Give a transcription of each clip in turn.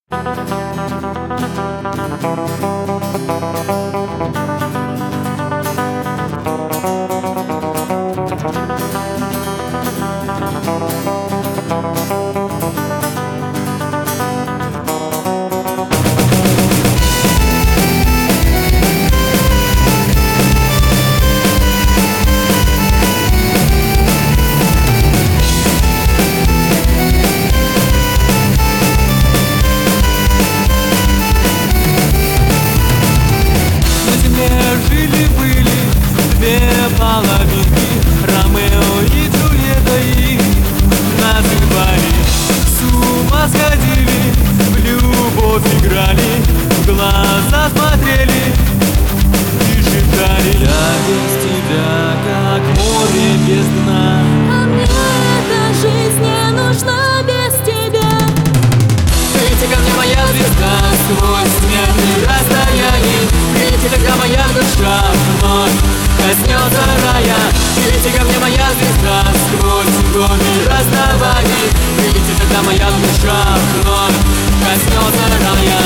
Жили-были две половинки, Ромео и Джульетта, их называли. С ума сходили, в любовь играли, в глаза смотрели и шептали: я без тебя, как море без дна. А мне эта жизнь не нужна без тебя. Прийти ко мне, моя звезда, сквозь смертные расстояния. Прийти, когда моя душа вновь коснется рая. Прийти ко мне, моя звезда, сквозь годы расставаний. Прийти, когда моя душа вновь коснется рая.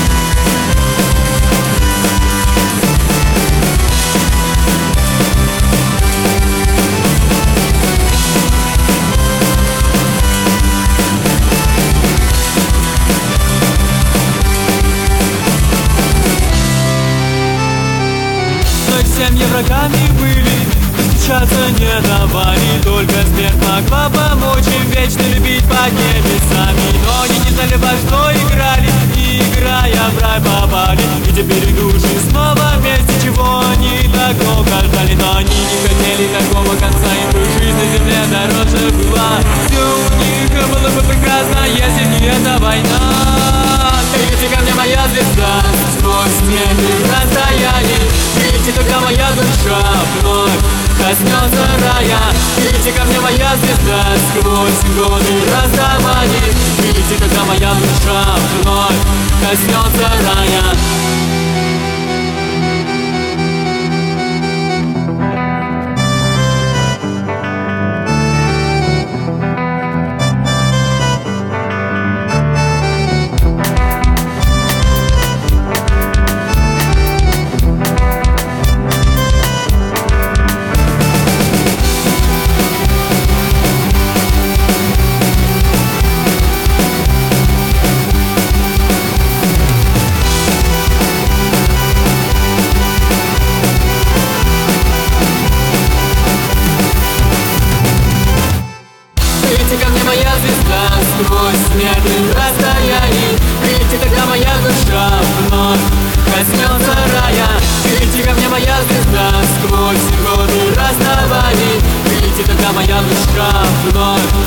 Семьи врагами были, встречаться не давали. Только смерть могла помочь им вечно любить под небесами. Но они не знали, во что играли, и играя в рай попали. И теперь их души снова вместе, чего они так долго ждали. Но они не хотели такого конца, им бы жизнь на земле дороже была. Все у них было бы прекрасно, если не эта война. Придите ко мне, моя звезда, сквозь смертные расстояния. Придите, когда моя душа вновь коснется рая. Придите ко мне, моя звезда, сквозь годы расставаний. Придите, когда моя душа вновь коснется рая. Придите ко мне, моя звезда, сквозь смертных расстояний. Придите, когда моя душа вновь коснется рая. Придите ко мне, моя звезда, сквозь годы расставаний. Придите, когда моя душа вновь